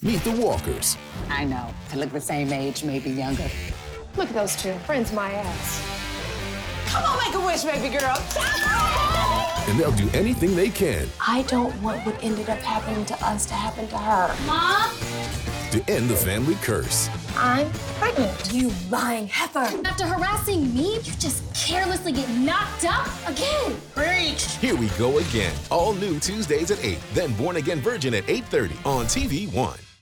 Meet the Walkers. I know. I look the same age, maybe younger. Look at those two. Friends my ass. Come on, make a wish, baby girl. And they'll do anything they can I don't want what ended up happening to us to happen to her. Mom? to end the family curse. I'm pregnant. You lying heifer. After harassing me, you just carelessly get knocked up again. Preach. Here we go again. All new Tuesdays at 8, then Born Again Virgin at 8:30 on TV One.